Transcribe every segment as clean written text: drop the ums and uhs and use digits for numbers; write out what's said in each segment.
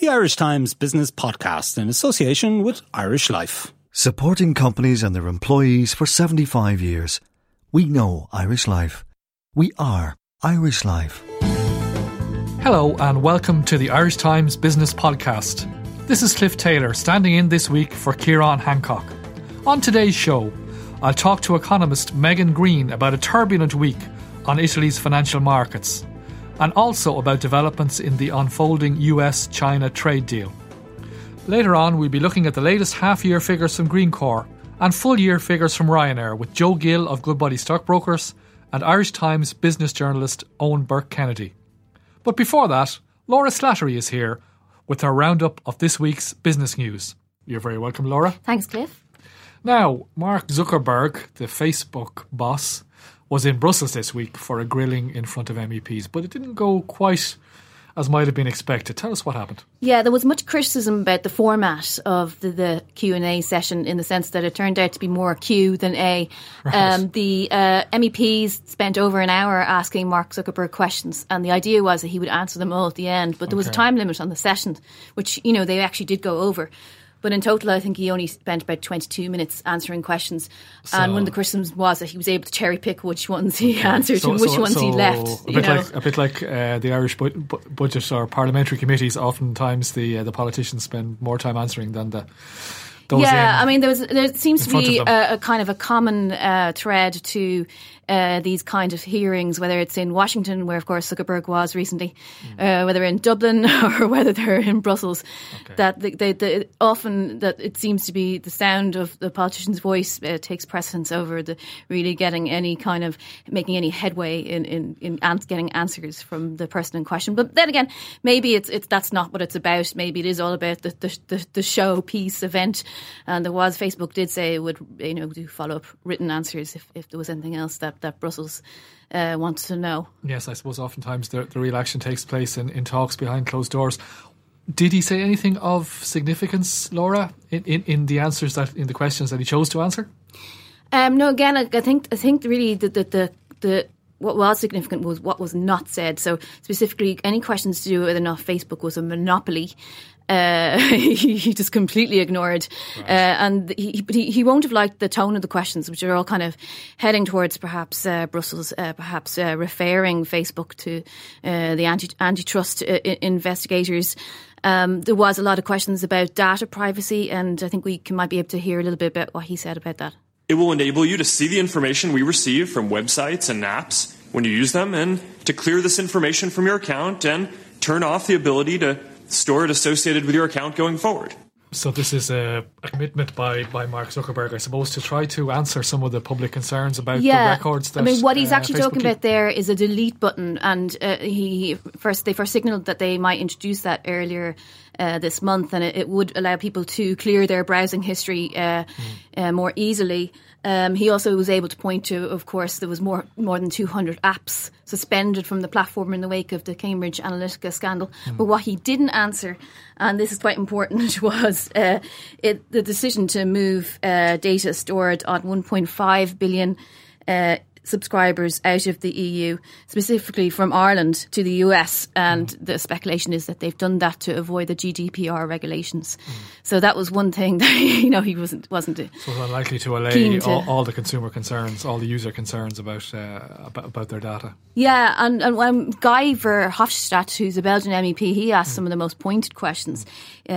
the Irish Times Business Podcast in association with Irish Life. Supporting companies and their employees for 75 years. We know Irish Life. We are Irish Life. Hello and welcome to the Irish Times Business Podcast. This is Cliff Taylor standing in this week for Ciarán Hancock. On today's show, I'll talk to economist Megan Green about a turbulent week on Italy's financial markets and also about developments in the unfolding US-China trade deal. Later on, we'll be looking at the latest half-year figures from Greencore and full-year figures from Ryanair with Joe Gill of Goodbody Stockbrokers and Irish Times business journalist Owen Burke-Kennedy. But before that, Laura Slattery is here with her roundup of this week's business news. You're very welcome, Laura. Thanks, Cliff. Now, Mark Zuckerberg, the Facebook boss, was in Brussels this week for a grilling in front of MEPs, but it didn't go quite as might have been expected. Tell us what happened. Yeah, there was much criticism about the format of the Q&A session in the sense that it turned out to be more Q than A. Right. The MEPs spent over an hour asking Mark Zuckerberg questions, and the idea was that he would answer them all at the end, but there was a time limit on the session, which, you know, they actually did go over. But in total, I think he only spent about 22 minutes answering questions. And one of the criticisms was that he was able to cherry pick which ones he answered and which ones he left. A bit like the Irish budget or parliamentary committees. Oftentimes, the politicians spend more time answering than those. Yeah, I mean, there seems to be a kind of a common thread to these kind of hearings, whether it's in Washington, where of course Zuckerberg was recently, whether in Dublin or whether they're in Brussels, that they often that it seems to be the sound of the politician's voice takes precedence over the really getting any kind of making any headway in getting answers from the person in question. But then again, maybe it's that's not what it's about. Maybe it is all about the showpiece event. And Facebook did say it would, do follow up written answers if there was anything else that Brussels wants to know. Yes, I suppose oftentimes the real action takes place in talks behind closed doors. Did he say anything of significance, Laura, in the answers in the questions that he chose to answer? No, again, I think really the what was significant was what was not said. So specifically, any questions to do with whether or not Facebook was a monopoly. He just completely ignored, right. And he won't have liked the tone of the questions, which are all kind of heading towards perhaps Brussels, perhaps referring Facebook to the antitrust investigators. There was a lot of questions about data privacy, and I think we might be able to hear a little bit about what he said about that. It will enable you to see the information we receive from websites and apps when you use them, and to clear this information from your account and turn off the ability to store it associated with your account going forward. So this is a commitment by Mark Zuckerberg, I suppose, to try to answer some of the public concerns about the records that what he's actually Facebook talking about there is a delete button, and they first signalled that they might introduce that earlier this month, and it would allow people to clear their browsing history more easily. He also was able to point to, of course, there was more than 200 apps suspended from the platform in the wake of the Cambridge Analytica scandal. But what he didn't answer, and this is quite important, was the decision to move data stored on 1.5 billion subscribers out of the EU, specifically from Ireland to the US, and the speculation is that they've done that to avoid the GDPR regulations. So that was one thing that he wasn't. So it's unlikely to allay all the consumer concerns, all the user concerns about their data. Yeah, and when Guy Verhofstadt, who's a Belgian MEP, he asked some of the most pointed questions. He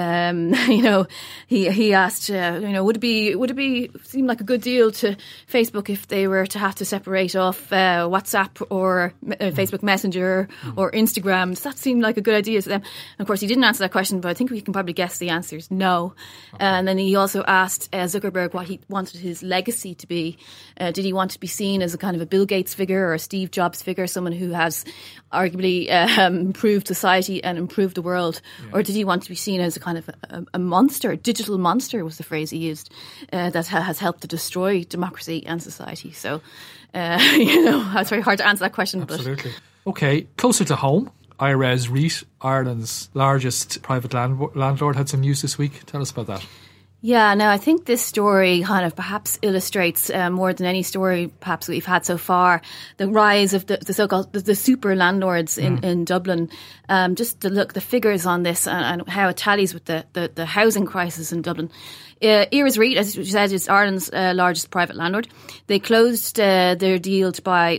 asked, would it be seem like a good deal to Facebook if they were to have to separate off WhatsApp or Facebook Messenger or Instagram? Does that seem like a good idea to them? And of course, he didn't answer that question, but I think we can probably guess the answer is no. Okay. And then he also asked Zuckerberg what he wanted his legacy to be. Did he want to be seen as a kind of a Bill Gates figure or a Steve Jobs figure, someone who has arguably improved society and improved the world? Yeah. Or did he want to be seen as a kind of a monster, a digital monster was the phrase he used, that has helped to destroy democracy and society? So, it's very hard to answer that question. Absolutely. But. Okay, closer to home, IRES REIT, Ireland's largest private landlord, had some news this week. Tell us about that. Yeah, no, I think this story kind of perhaps illustrates more than any story perhaps we've had so far, the rise of the so-called the super landlords in Dublin. Just to look the figures on this and how it tallies with the housing crisis in Dublin. Iris Reid, as you said, is Ireland's largest private landlord. They closed their deal to buy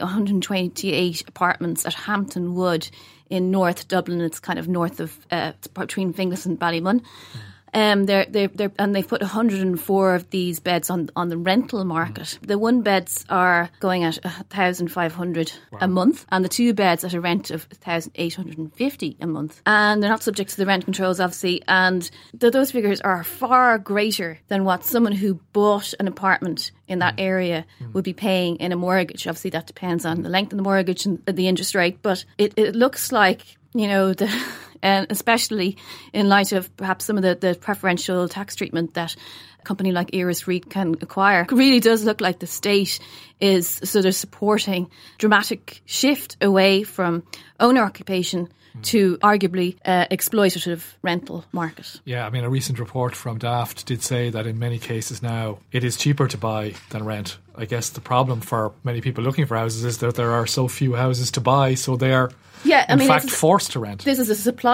128 apartments at Hampton Wood in North Dublin. It's kind of north of between Finglas and Ballymun. And they've put 104 of these beds on the rental market. The one beds are going at 1,500 a month, and the two beds at a rent of 1,850 a month. And they're not subject to the rent controls, obviously. And those figures are far greater than what someone who bought an apartment in that area would be paying in a mortgage. Obviously, that depends on the length of the mortgage and the interest rate. But it looks like, you know, and especially in light of perhaps some of the preferential tax treatment that a company like Iris Reid can acquire, it really does look like the state is sort of supporting dramatic shift away from owner occupation to arguably exploitative rental market. Yeah, I mean, a recent report from Daft did say that in many cases now it is cheaper to buy than rent. I guess the problem for many people looking for houses is that there are so few houses to buy, so they are forced to rent. This is a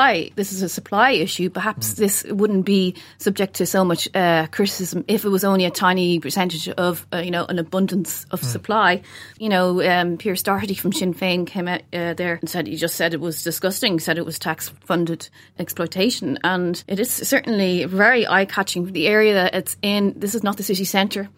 supply issue. Perhaps this wouldn't be subject to so much criticism if it was only a tiny percentage of an abundance of supply. Pierce Doherty from Sinn Féin came out there and said it was disgusting. Said it was tax funded exploitation, and it is certainly very eye catching. The area that it's in, this is not the city centre.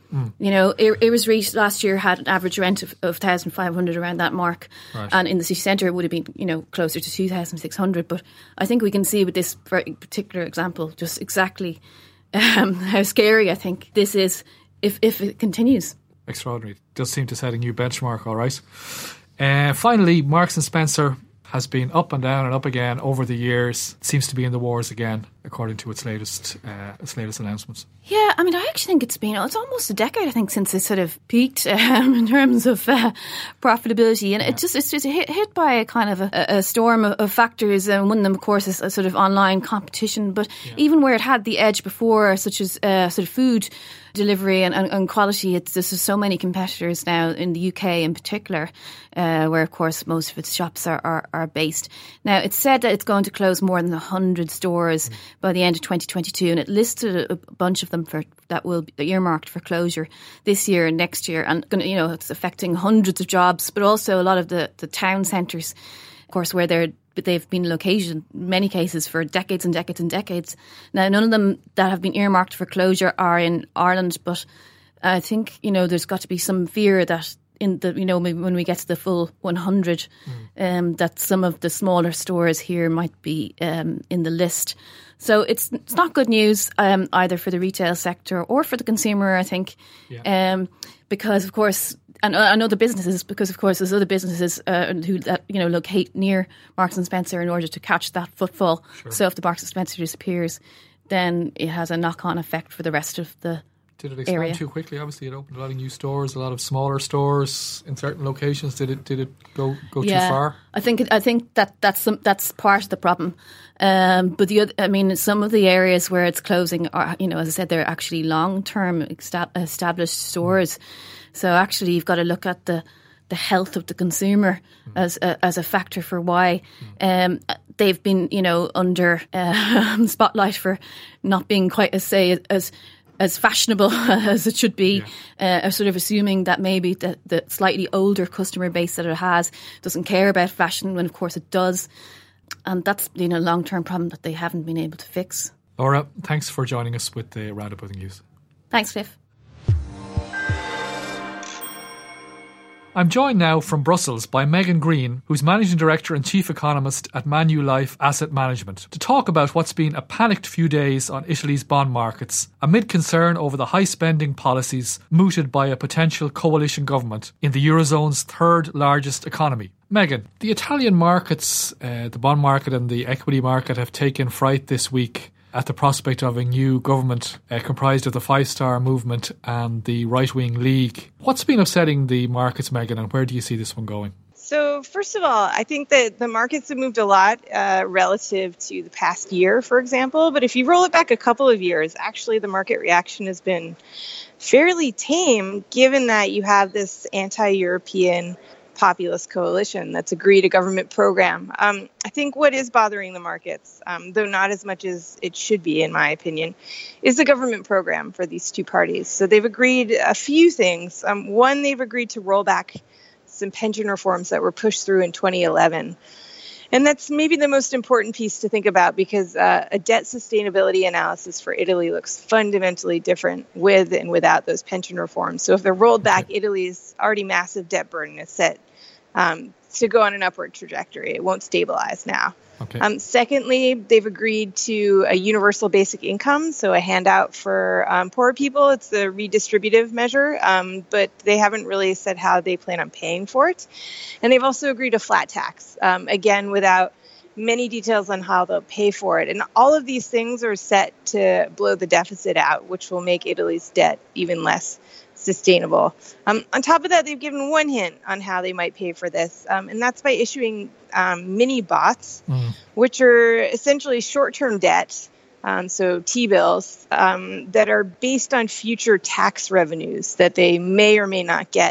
Iris Reid last year had an average rent of 1,500 around that mark, right. And in the city centre it would have been closer to 2,600. But I think we can see with this very particular example just exactly how scary I think this is if it continues. Extraordinary. It does seem to set a new benchmark, all right. Finally, Marks and Spencer has been up and down and up again over the years. It seems to be in the wars again, according to its latest announcements. Yeah, I mean, I actually think it's almost a decade, I think, since it sort of peaked in terms of profitability. And it's just hit by a kind of a storm of factors. And one of them, of course, is a sort of online competition. But even where it had the edge before, such as sort of food delivery and quality, there's just so many competitors now in the UK in particular, where, of course, most of its shops are based. Now, it's said that it's going to close more than 100 stores by the end of 2022, and it listed a bunch of them that will be earmarked for closure this year and next year. And it's affecting hundreds of jobs, but also a lot of the town centres, of course, where they've been located in many cases for decades and decades and decades. Now, none of them that have been earmarked for closure are in Ireland, but I think there's got to be some fear that when we get to the full 100, that some of the smaller stores here might be in the list. So it's not good news either for the retail sector or for the consumer, I think, because of course, and other businesses, because of course there's other businesses who locate near Marks and Spencer in order to catch that footfall. Sure. So if the Marks and Spencer disappears, then it has a knock-on effect for the rest of the Did it expand area. Too quickly? Obviously, it opened a lot of new stores, a lot of smaller stores in certain locations. Did it go too far? I think that's part of the problem. But some of the areas where it's closing are, as I said, they're actually long-term established stores. So actually, you've got to look at the health of the consumer as a factor for why they've been, under spotlight for not being quite as fashionable as it should be, sort of assuming that maybe the slightly older customer base that it has doesn't care about fashion when of course it does. And that's been a long-term problem that they haven't been able to fix. Laura, thanks for joining us with the Roundup of the News. Thanks, Cliff. I'm joined now from Brussels by Megan Green, who's Managing Director and Chief Economist at Manulife Asset Management, to talk about what's been a panicked few days on Italy's bond markets, amid concern over the high spending policies mooted by a potential coalition government in the Eurozone's third largest economy. Megan, the Italian markets, the bond market and the equity market, have taken fright this week at the prospect of a new government comprised of the Five Star Movement and the right-wing League. What's been upsetting the markets, Megan, and where do you see this one going? So first of all, I think that the markets have moved a lot relative to the past year, for example. But if you roll it back a couple of years, actually the market reaction has been fairly tame, given that you have this anti-European populist coalition that's agreed a government program. I think what is bothering the markets, though not as much as it should be, in my opinion, is the government program for these two parties. So they've agreed a few things. One, they've agreed to roll back some pension reforms that were pushed through in 2011. And that's maybe the most important piece to think about, because a debt sustainability analysis for Italy looks fundamentally different with and without those pension reforms. So if they're rolled back, Italy's already massive debt burden is set to go on an upward trajectory. It won't stabilize now. Okay. Secondly, they've agreed to a universal basic income, so a handout for poor people. It's the redistributive measure, but they haven't really said how they plan on paying for it. And they've also agreed to flat tax, again, without many details on how they'll pay for it. And all of these things are set to blow the deficit out, which will make Italy's debt even less sustainable. On top of that, they've given one hint on how they might pay for this, and that's by issuing mini bots, which are essentially short-term debt, so T-bills, that are based on future tax revenues that they may or may not get.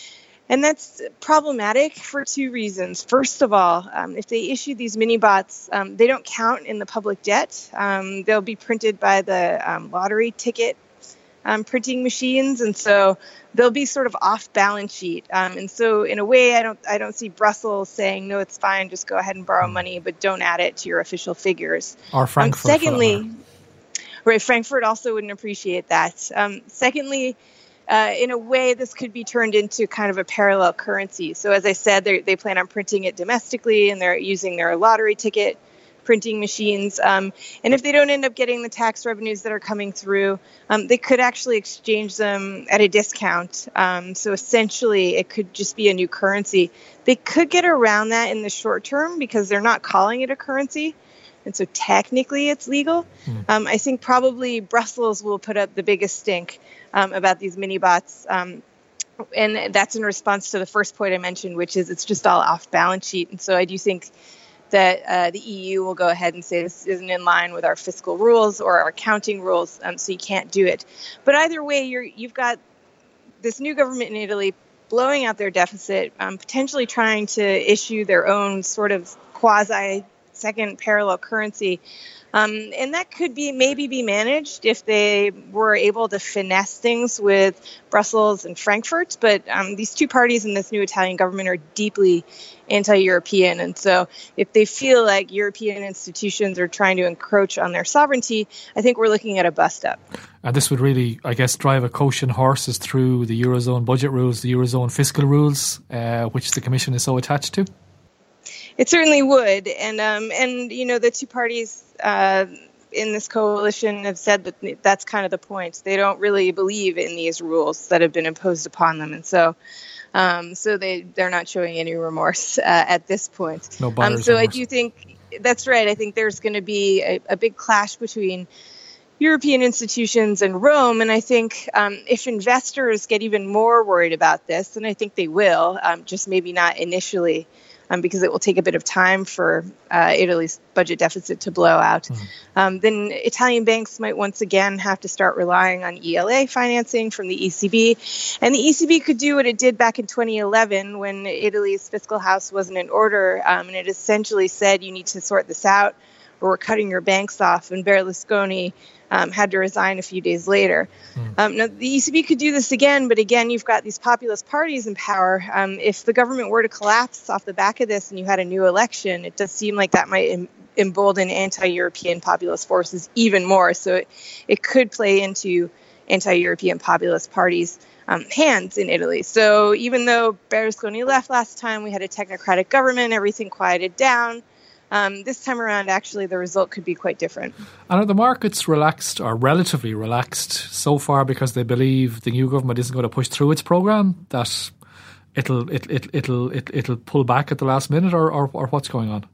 And that's problematic for two reasons. First of all, if they issue these mini bots, they don't count in the public debt. They'll be printed by the lottery ticket printing machines, and so they'll be sort of off balance sheet. And so, in a way, I don't see Brussels saying, "No, it's fine, just go ahead and borrow money, but don't add it to your official figures." Or Frankfurt. Secondly, right, Frankfurt also wouldn't appreciate that. Secondly, in a way, this could be turned into kind of a parallel currency. So, as I said, they plan on printing it domestically, and they're using their lottery ticket printing machines. And if they don't end up getting the tax revenues that are coming through, they could actually exchange them at a discount. So essentially, it could just be a new currency. They could get around that in the short term because they're not calling it a currency. And so technically it's legal. I think probably Brussels will put up the biggest stink about these mini bots. And that's in response to the first point I mentioned, which is it's just all off balance sheet. And so I do think that the EU will go ahead and say this isn't in line with our fiscal rules or our accounting rules, so you can't do it. But either way, you've got this new government in Italy blowing out their deficit, potentially trying to issue their own sort of quasi-second parallel currency. And that could maybe be managed if they were able to finesse things with Brussels and Frankfurt. But these two parties in this new Italian government are deeply anti-European. And so if they feel like European institutions are trying to encroach on their sovereignty, I think we're looking at a bust-up. And this would really, I guess, drive a coach and horses through the Eurozone budget rules, the Eurozone fiscal rules, which the Commission is so attached to. It certainly would, and you know, the two parties in this coalition have said that that's kind of the point. They don't really believe in these rules that have been imposed upon them, and so they're not showing any remorse at this point. No buyer's so remorse. I do think that's right. I think there's going to be a big clash between European institutions and Rome, and I think if investors get even more worried about this, and I think they will, just maybe not initially. Because it will take a bit of time for Italy's budget deficit to blow out, then Italian banks might once again have to start relying on ELA financing from the ECB. And the ECB could do what it did back in 2011 when Italy's fiscal house wasn't in order. And it essentially said, you need to sort this out or we're cutting your banks off. And Berlusconi had to resign a few days later. Now, the ECB could do this again, but again, you've got these populist parties in power. If the government were to collapse off the back of this and you had a new election, it does seem like that might embolden anti-European populist forces even more. So it could play into anti-European populist parties' hands in Italy. So even though Berlusconi left last time, we had a technocratic government, everything quieted down. This time around, actually, the result could be quite different. And are the markets relaxed or relatively relaxed so far because they believe the new government isn't going to push through its program, that it'll pull back at the last minute, or what's going on?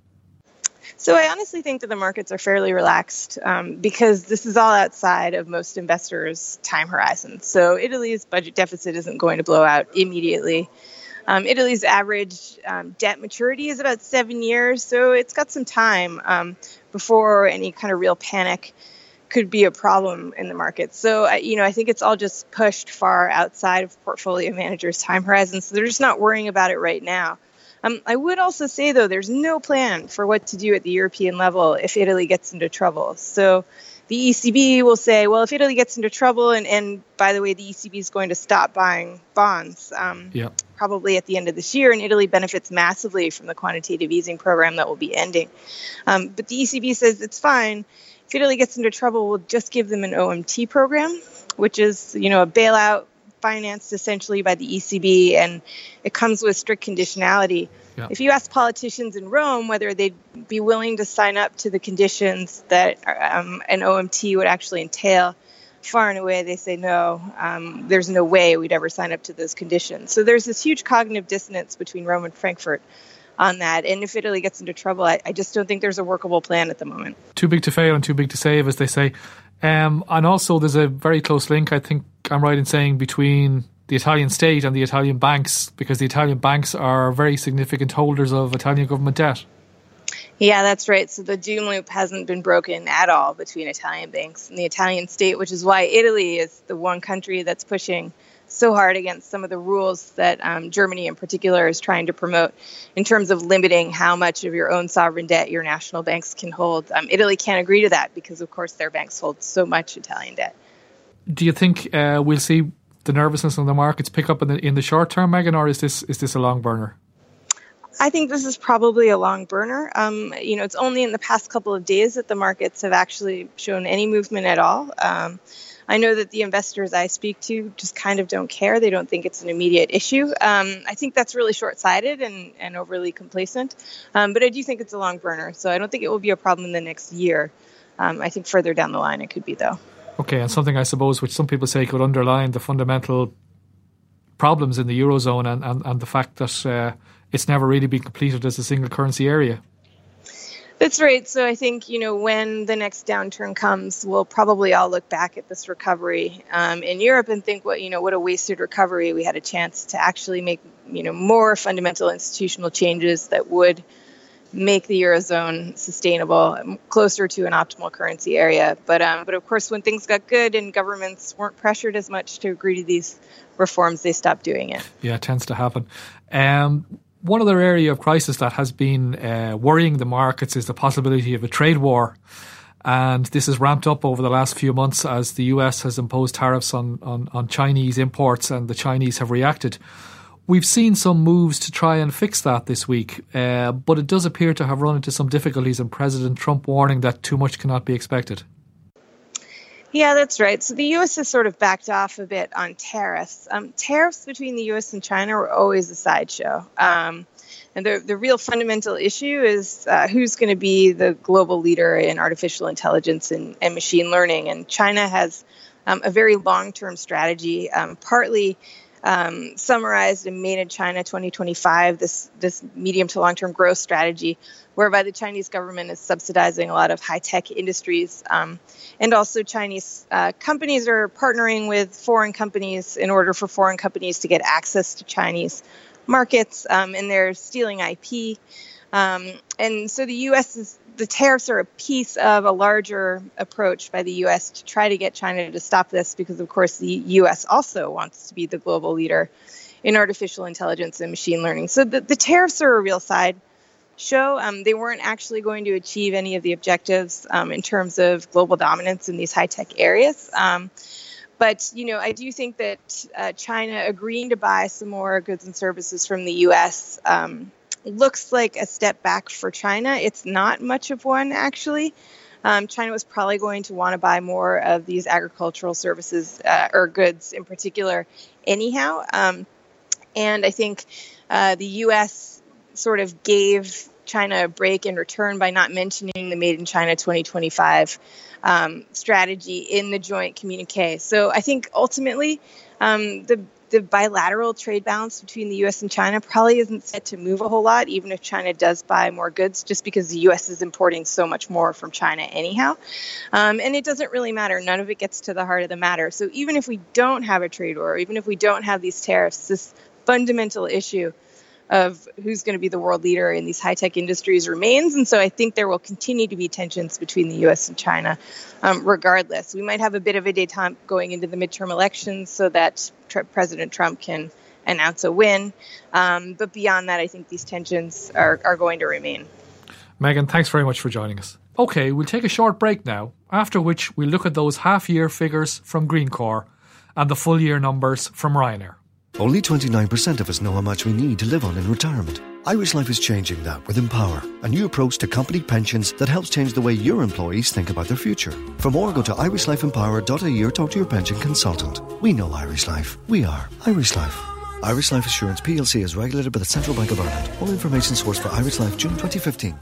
So I honestly think that the markets are fairly relaxed because this is all outside of most investors' time horizons. So Italy's budget deficit isn't going to blow out immediately. Italy's average debt maturity is about 7 years, so it's got some time before any kind of real panic could be a problem in the market. So, I think it's all just pushed far outside of portfolio managers' time horizons, so they're just not worrying about it right now. I would also say, though, there's no plan for what to do at the European level if Italy gets into trouble. So the ECB will say, well, if Italy gets into trouble, and by the way, the ECB is going to stop buying bonds probably at the end of this year, and Italy benefits massively from the quantitative easing program that will be ending. But the ECB says it's fine. If Italy gets into trouble, we'll just give them an OMT program, which is, a bailout financed essentially by the ECB, and it comes with strict conditionality. Yeah. If you ask politicians in Rome whether they'd be willing to sign up to the conditions that an OMT would actually entail, far and away they say no. There's no way we'd ever sign up to those conditions. So there's this huge cognitive dissonance between Rome and Frankfurt on that. And if Italy gets into trouble, I just don't think there's a workable plan at the moment. Too big to fail and too big to save, as they say. And also there's a very close link, I think I'm right in saying, between the Italian state and the Italian banks, because the Italian banks are very significant holders of Italian government debt. Yeah, that's right. So the doom loop hasn't been broken at all between Italian banks and the Italian state, which is why Italy is the one country that's pushing so hard against some of the rules that Germany in particular is trying to promote in terms of limiting how much of your own sovereign debt your national banks can hold. Italy can't agree to that because, of course, their banks hold so much Italian debt. Do you think we'll see the nervousness on the markets pick up in the short term, Megan, or is this a long burner? I think this is probably a long burner. It's only in the past couple of days that the markets have actually shown any movement at all. I know that the investors I speak to just kind of don't care. They don't think it's an immediate issue. I think that's really short-sighted and overly complacent. But I do think it's a long burner. So I don't think it will be a problem in the next year. I think further down the line it could be, though. Okay, and something I suppose which some people say could underline the fundamental problems in the Eurozone and the fact that it's never really been completed as a single currency area. That's right. So I think, when the next downturn comes, we'll probably all look back at this recovery in Europe and think, what a wasted recovery. We had a chance to actually make, more fundamental institutional changes that would make the Eurozone sustainable, closer to an optimal currency area. But of course, when things got good and governments weren't pressured as much to agree to these reforms, they stopped doing it. Yeah, it tends to happen. One other area of crisis that has been worrying the markets is the possibility of a trade war. And this has ramped up over the last few months as the US has imposed tariffs on Chinese imports, and the Chinese have reacted. We've seen some moves to try and fix that this week, but it does appear to have run into some difficulties, and President Trump warning that too much cannot be expected. Yeah, that's right. So the U.S. has sort of backed off a bit on tariffs. Tariffs between the U.S. and China were always a sideshow. And the real fundamental issue is who's going to be the global leader in artificial intelligence and machine learning. And China has a very long-term strategy, partly summarized in Made in China 2025, this medium to long-term growth strategy, whereby the Chinese government is subsidizing a lot of high-tech industries. And also Chinese companies are partnering with foreign companies in order for foreign companies to get access to Chinese markets, and they're stealing IP. And so the tariffs are a piece of a larger approach by the U.S. to try to get China to stop this, because, of course, the U.S. also wants to be the global leader in artificial intelligence and machine learning. So the tariffs are a real sideshow. They weren't actually going to achieve any of the objectives in terms of global dominance in these high-tech areas. But, I do think that China agreeing to buy some more goods and services from the U.S. Looks like a step back for China. It's not much of one, actually. China was probably going to want to buy more of these agricultural services or goods in particular anyhow. And I think the U.S. sort of gave China a break in return by not mentioning the Made in China 2025 strategy in the joint communique. So I think ultimately the bilateral trade balance between the U.S. and China probably isn't set to move a whole lot, even if China does buy more goods, just because the U.S. is importing so much more from China anyhow. And it doesn't really matter. None of it gets to the heart of the matter. So even if we don't have a trade war, even if we don't have these tariffs, this fundamental issue of who's going to be the world leader in these high-tech industries remains. And so I think there will continue to be tensions between the U.S. and China regardless. We might have a bit of a détente going into the midterm elections so that President Trump can announce a win. But beyond that, I think these tensions are going to remain. Megan, thanks very much for joining us. OK, we'll take a short break now, after which we'll look at those half-year figures from Greencore and the full-year numbers from Ryanair. Only 29% of us know how much we need to live on in retirement. Irish Life is changing that with Empower, a new approach to company pensions that helps change the way your employees think about their future. For more, go to irishlifeempower.ie or talk to your pension consultant. We know Irish Life. We are Irish Life. Irish Life Assurance plc is regulated by the Central Bank of Ireland. All information sourced for Irish Life, June 2015.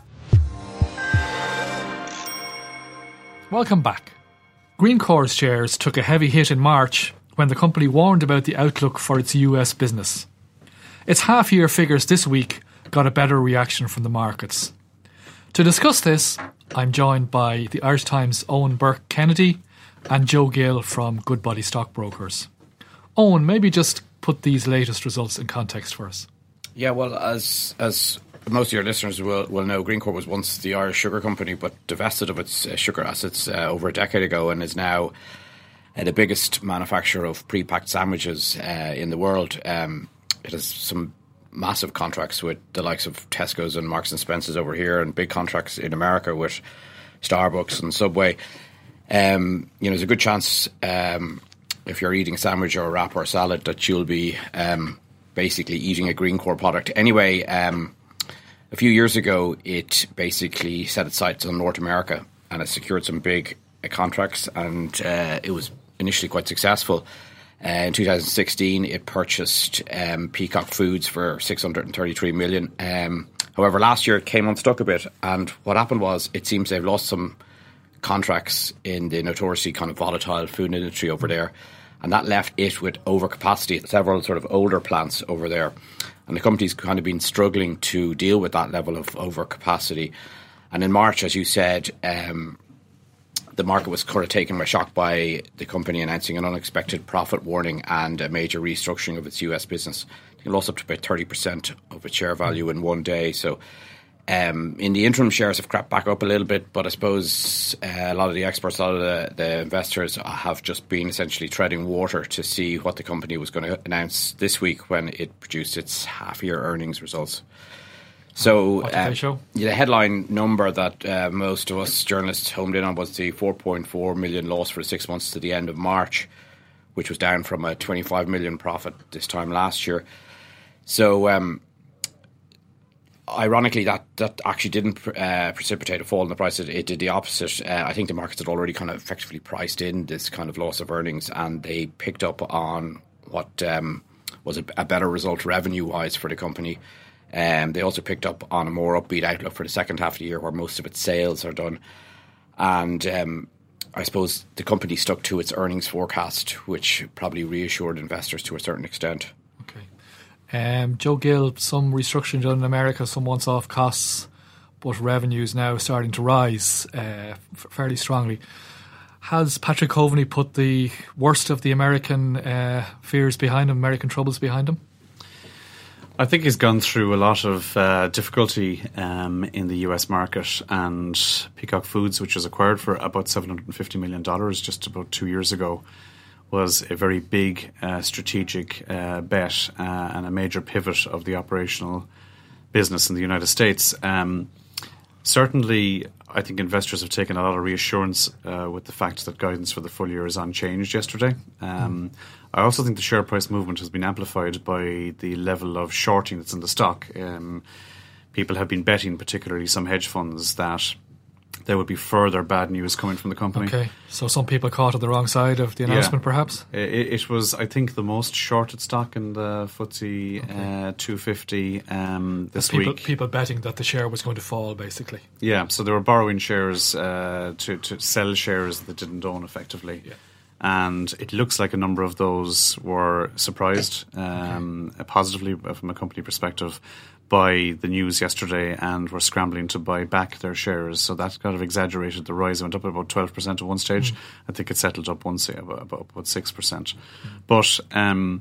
Welcome back. Greencore's shares took a heavy hit in March when the company warned about the outlook for its US business. Its half-year figures this week got a better reaction from the markets. To discuss this, I'm joined by the Irish Times' Owen Burke-Kennedy and Joe Gill from Goodbody Stockbrokers. Owen, maybe just put these latest results in context for us. Yeah, well, as most of your listeners will know, Greencore was once the Irish sugar company, but divested of its sugar assets over a decade ago and is now the biggest manufacturer of pre-packed sandwiches in the world. It has some massive contracts with the likes of Tesco's and Marks and Spencer's over here, and big contracts in America with Starbucks and Subway. There's a good chance if you're eating a sandwich or a wrap or a salad that you'll be basically eating a Greencore product. Anyway, a few years ago, it basically set its sights on North America and it secured some big contracts, and it was initially quite successful. In 2016, it purchased Peacock Foods for $633 million. However, last year it came unstuck a bit, and what happened was it seems they've lost some contracts in the notoriously kind of volatile food industry over there, and that left it with overcapacity at several sort of older plants over there. And the company's kind of been struggling to deal with that level of overcapacity. And in March, as you said, the market was kind of taken by shock by the company announcing an unexpected profit warning and a major restructuring of its US business. It lost up to about 30% of its share value in one day. So in the interim, shares have crept back up a little bit, but I suppose a lot of the experts, a lot of the investors have just been essentially treading water to see what the company was going to announce this week when it produced its half-year earnings results. So the headline number that most of us journalists homed in on was the 4.4 million loss for 6 months to the end of March, which was down from a 25 million profit this time last year. So ironically, that actually didn't precipitate a fall in the price. It did the opposite. I think the markets had already kind of effectively priced in this kind of loss of earnings, and they picked up on what was a better result revenue-wise for the company. They also picked up on a more upbeat outlook for the second half of the year, where most of its sales are done. And I suppose the company stuck to its earnings forecast, which probably reassured investors to a certain extent. Okay. Joe Gill, some restructuring done in America, some once-off costs, but revenues now starting to rise fairly strongly. Has Patrick Coveney put the worst of the American fears behind him, American troubles behind him? I think he's gone through a lot of difficulty in the US market, and Peacock Foods, which was acquired for about $750 million just about 2 years ago, was a very big strategic bet and a major pivot of the operational business in the United States. Certainly, I think investors have taken a lot of reassurance with the fact that guidance for the full year is unchanged yesterday. I also think the share price movement has been amplified by the level of shorting that's in the stock. People have been betting, particularly some hedge funds, that there would be further bad news coming from the company. Okay, so some people caught on the wrong side of the announcement, perhaps? It was, I think, the most shorted stock in the FTSE 250 this week. People betting that the share was going to fall, basically. Yeah, so they were borrowing shares to sell shares that didn't own effectively. Yeah. And it looks like a number of those were surprised positively from a company perspective by the news yesterday and were scrambling to buy back their shares. So that kind of exaggerated the rise. It went up about 12% at one stage. I think it settled up about 6%. But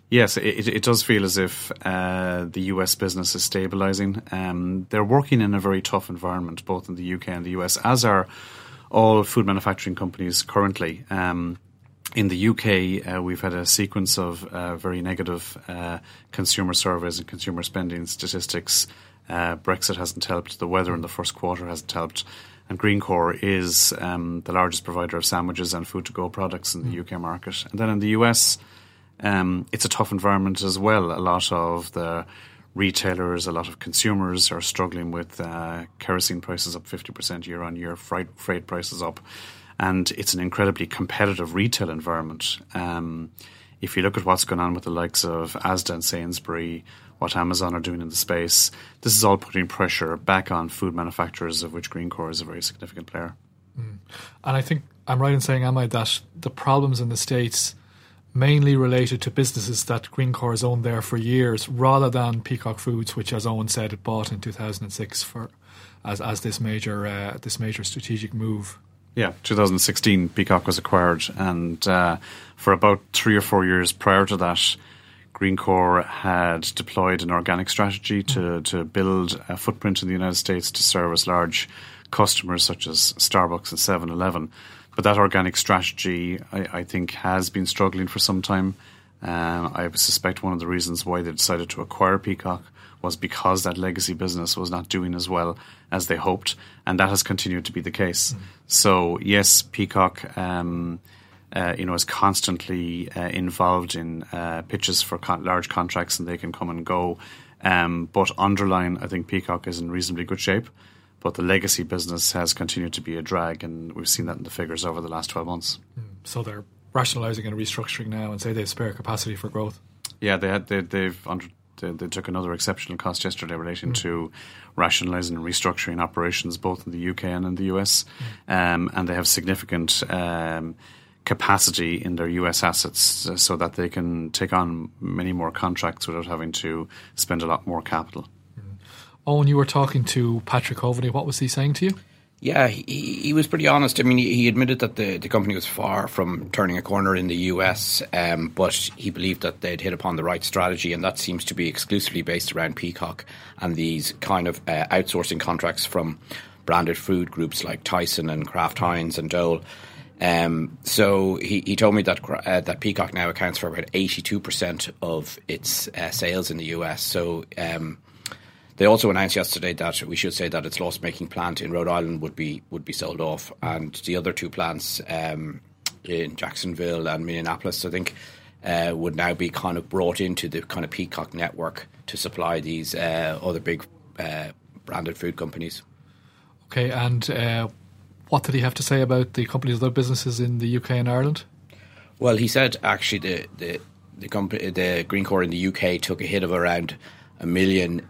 Yes, it does feel as if the US business is stabilising. They're working in a very tough environment, both in the UK and the US, as are all food manufacturing companies currently. In the UK, we've had a sequence of very negative consumer surveys and consumer spending statistics. Brexit hasn't helped. The weather in the first quarter hasn't helped. And Greencore is the largest provider of sandwiches and food-to-go products in the UK market. And then in the US, it's a tough environment as well. A lot of the retailers, a lot of consumers are struggling with kerosene prices up 50% year on year, freight prices up. And it's an incredibly competitive retail environment. If you look at what's going on with the likes of Asda and Sainsbury, what Amazon are doing in the space, this is all putting pressure back on food manufacturers, of which Greencore is a very significant player. And I think I'm right in saying, am I, that the problems in the States mainly related to businesses that Greencore has owned there for years, rather than Peacock Foods, which, as Owen said, it bought in 2006 as this major strategic move. Yeah, 2016 Peacock was acquired, and for about 3 or 4 years prior to that, Greencore had deployed an organic strategy to build a footprint in the United States to service large customers such as Starbucks and 7-Eleven. But that organic strategy, I think, has been struggling for some time. I suspect one of the reasons why they decided to acquire Peacock was because that legacy business was not doing as well as they hoped, and that has continued to be the case. So yes, Peacock is constantly involved in pitches for large contracts, and they can come and go. But underlying, I think Peacock is in reasonably good shape, but the legacy business has continued to be a drag, and we've seen that in the figures over the last 12 months. So they're rationalising and restructuring now, and say they have spare capacity for growth. Yeah, they took another exceptional cost yesterday relating to rationalising and restructuring operations both in the UK and in the US. And they have significant capacity in their US assets so that they can take on many more contracts without having to spend a lot more capital. Owen, you were talking to Patrick Coveney. What was he saying to you? Yeah, he was pretty honest. I mean, he admitted that the company was far from turning a corner in the US, but he believed that they'd hit upon the right strategy, and that seems to be exclusively based around Peacock and these kind of outsourcing contracts from branded food groups like Tyson and Kraft Heinz and Dole. So he told me that Peacock now accounts for about 82% of its sales in the US. So they also announced yesterday that we should say that its loss-making plant in Rhode Island would be sold off, and the other two plants in Jacksonville and Minneapolis, I think, would now be kind of brought into the kind of Peacock network to supply these other big branded food companies. Okay, and what did he have to say about the company's other businesses in the UK and Ireland? Well, he said actually the company, the Greencore in the UK, took a hit of around £1 million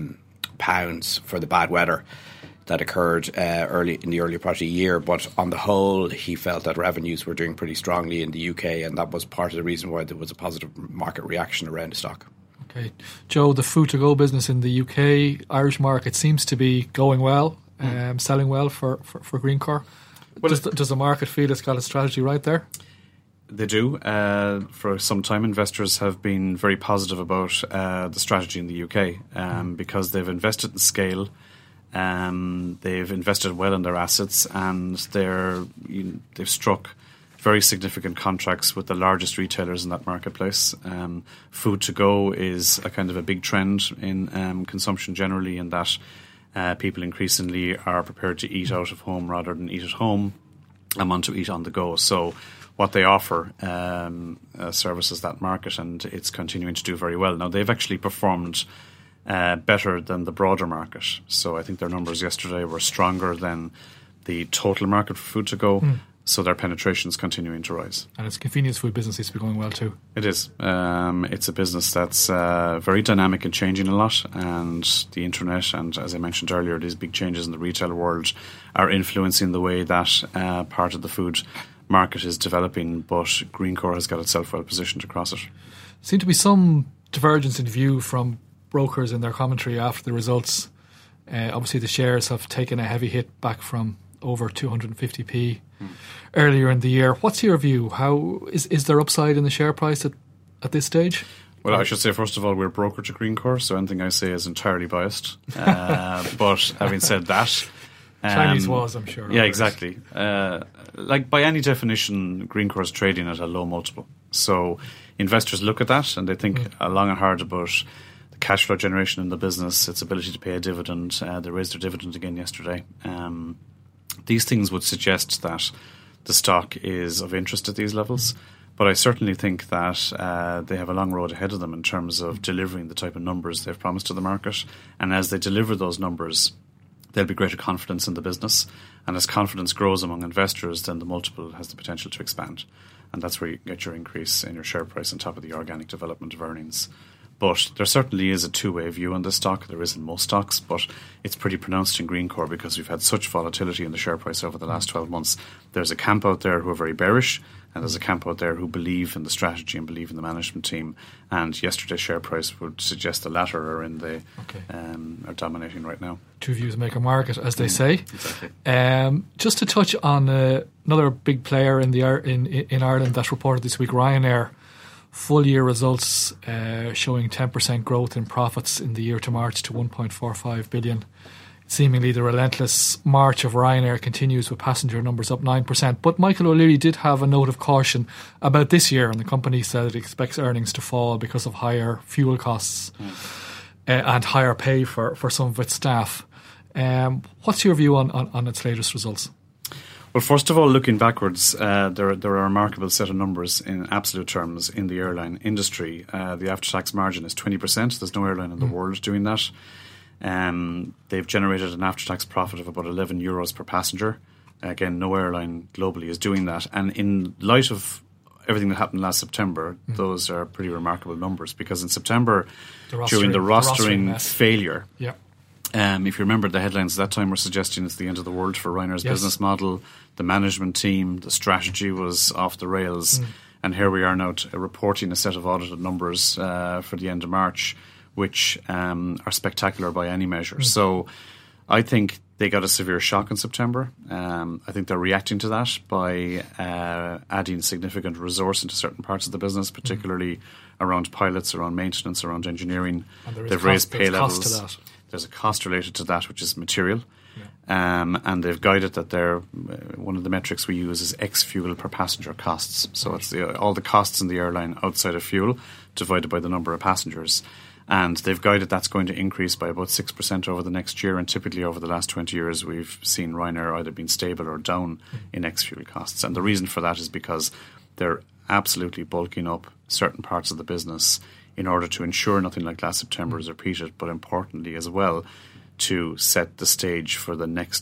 for the bad weather that occurred early in the earlier part of the year. But on the whole, he felt that revenues were doing pretty strongly in the UK, and that was part of the reason why there was a positive market reaction around the stock. Okay, Joe, the food-to-go business in the UK, Irish market seems to be going well, selling well for Greencore. Well, does the market feel it's got a strategy right there? They do. For some time, investors have been very positive about the strategy in the UK because they've invested in scale, they've invested well in their assets, and they've struck very significant contracts with the largest retailers in that marketplace. Food to go is a kind of a big trend in consumption generally, in that people increasingly are prepared to eat out of home rather than eat at home and want to eat on the go. So what they offer services that market, and it's continuing to do very well. Now, they've actually performed better than the broader market. So I think their numbers yesterday were stronger than the total market for food to go. So their penetration is continuing to rise. And its convenience food business seems to be going well too. It is. It's a business that's very dynamic and changing a lot. And the internet and, as I mentioned earlier, these big changes in the retail world are influencing the way that part of the food market is developing. But Greencore has got itself well positioned across it. Seemed to be some divergence in view from brokers in their commentary after the results. Obviously, the shares have taken a heavy hit back from over 250p earlier in the year. What's your view? How is there upside in the share price at this stage? Well, I should say, first of all, we're broker to Greencore, so anything I say is entirely biased. But having said that... Chinese was, I'm sure. Yeah, exactly. Like, by any definition, Greencore is trading at a low multiple. So investors look at that and they think long and hard about the cash flow generation in the business, its ability to pay a dividend. They raised their dividend again yesterday. These things would suggest that the stock is of interest at these levels. But I certainly think that they have a long road ahead of them in terms of delivering the type of numbers they've promised to the market. And as they deliver those numbers, there'll be greater confidence in the business. And as confidence grows among investors, then the multiple has the potential to expand. And that's where you get your increase in your share price on top of the organic development of earnings. But there certainly is a two-way view on this stock. There is in most stocks, but it's pretty pronounced in Greencore because we've had such volatility in the share price over the last 12 months. There's a camp out there who are very bearish, and there's a camp out there who believe in the strategy and believe in the management team. And yesterday's share price would suggest the latter are in the are dominating right now. Two views make a market, as they say. Exactly. Just to touch on another big player in Ireland that reported this week, Ryanair. Full year results showing 10% growth in profits in the year to March to 1.45 billion. Seemingly the relentless march of Ryanair continues with passenger numbers up 9%. But Michael O'Leary did have a note of caution about this year, and the company said it expects earnings to fall because of higher fuel costs and higher pay for some of its staff. What's your view on its latest results? Well, first of all, looking backwards, there are a remarkable set of numbers in absolute terms in the airline industry. The after-tax margin is 20%. There's no airline in the world doing that. They've generated an after-tax profit of about €11 per passenger. Again, no airline globally is doing that. And in light of everything that happened last September, those are pretty remarkable numbers, because in September, during the rostering failure... Yeah. If you remember, the headlines at that time were suggesting it's the end of the world for Ryanair's business model. The management team, the strategy was off the rails. And here we are now reporting a set of audited numbers for the end of March, which are spectacular by any measure. So I think they got a severe shock in September. I think they're reacting to that by adding significant resource into certain parts of the business, particularly around pilots, around maintenance, around engineering. They've raised pay levels. Cost to that. There's a cost related to that, which is material. And they've guided that one of the metrics we use is ex-fuel per passenger costs. So it's all the costs in the airline outside of fuel divided by the number of passengers. And they've guided that's going to increase by about 6% over the next year. And typically over the last 20 years, we've seen Ryanair either being stable or down in ex-fuel costs. And the reason for that is because they're absolutely bulking up certain parts of the business in order to ensure nothing like last September is repeated, but importantly as well, to set the stage for the next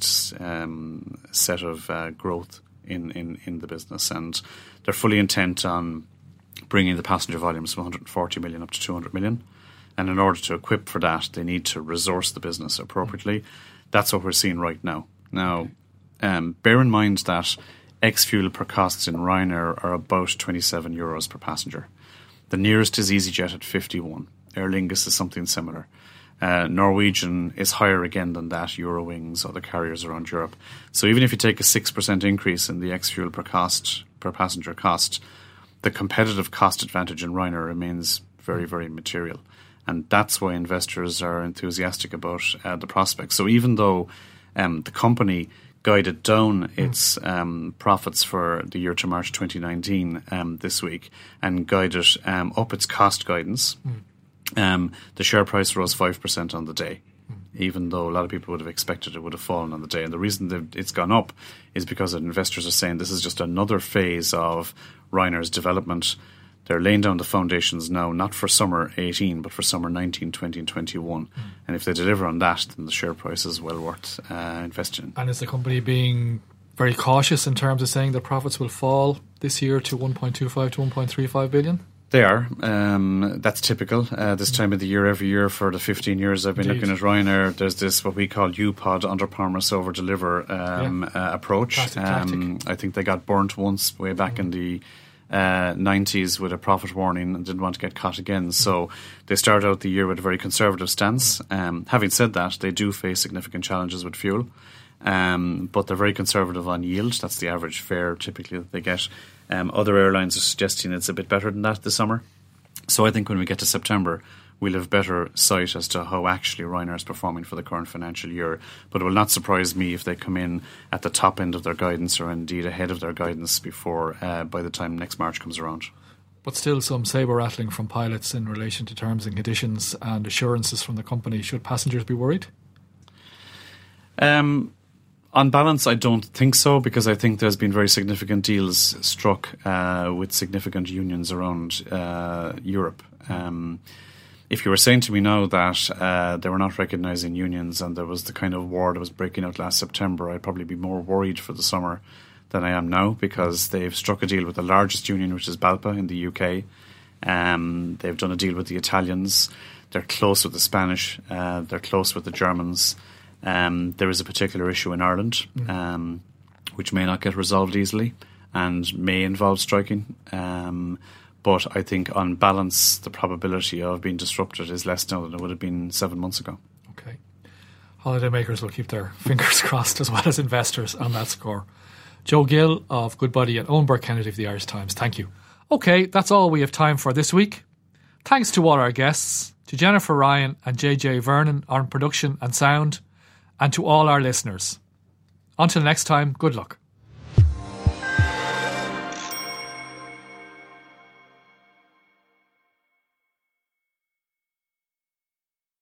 set of growth in the business. And they're fully intent on bringing the passenger volumes from 140 million up to 200 million. And in order to equip for that, they need to resource the business appropriately. That's what we're seeing right now. Now, bear in mind that ex-fuel per costs in Ryanair are about €27 per passenger. The nearest is EasyJet at 51. Aer Lingus is something similar. Norwegian is higher again than that, Eurowings, other carriers around Europe. So even if you take a 6% increase in the ex-fuel per passenger cost, the competitive cost advantage in Ryanair remains very, very material. And that's why investors are enthusiastic about the prospects. So even though the company guided down its profits for the year to March 2019 this week and guided up its cost guidance, the share price rose 5% on the day, even though a lot of people would have expected it would have fallen on the day. And the reason that it's gone up is because investors are saying this is just another phase of Ryanair's development. They're laying down the foundations now, not for summer 18, but for summer 19, 20 and 21. And if they deliver on that, then the share price is well worth investing in. And is the company being very cautious in terms of saying that profits will fall this year to 1.25 to 1.35 billion? They are. That's typical. This time of the year, every year for the 15 years I've been looking at Ryanair, there's this what we call UPOD, under-promise, over-deliver approach. I think they got burnt once way back in the 90s with a profit warning and didn't want to get caught again. So they started out the year with a very conservative stance. Having said that, they do face significant challenges with fuel. But they're very conservative on yield. That's the average fare typically that they get. Other airlines are suggesting it's a bit better than that this summer. So I think when we get to September, we'll have better sight as to how actually Ryanair is performing for the current financial year. But it will not surprise me if they come in at the top end of their guidance, or indeed ahead of their guidance before by the time next March comes around. But still some sabre-rattling from pilots in relation to terms and conditions and assurances from the company. Should passengers be worried? On balance, I don't think so, because I think there's been very significant deals struck with significant unions around Europe. If you were saying to me now that they were not recognising unions and there was the kind of war that was breaking out last September, I'd probably be more worried for the summer than I am now, because they've struck a deal with the largest union, which is BALPA in the UK. They've done a deal with the Italians. They're close with the Spanish. They're close with the Germans. There is a particular issue in Ireland which may not get resolved easily and may involve striking. But I think on balance, the probability of being disrupted is less now than it would have been 7 months ago. Okay. Holidaymakers will keep their fingers crossed, as well as investors, on that score. Joe Gill of Goodbody and Owen Burke-Kennedy of the Irish Times, thank you. Okay, that's all we have time for this week. Thanks to all our guests, to Jennifer Ryan and JJ Vernon on production and sound, and to all our listeners. Until next time, good luck.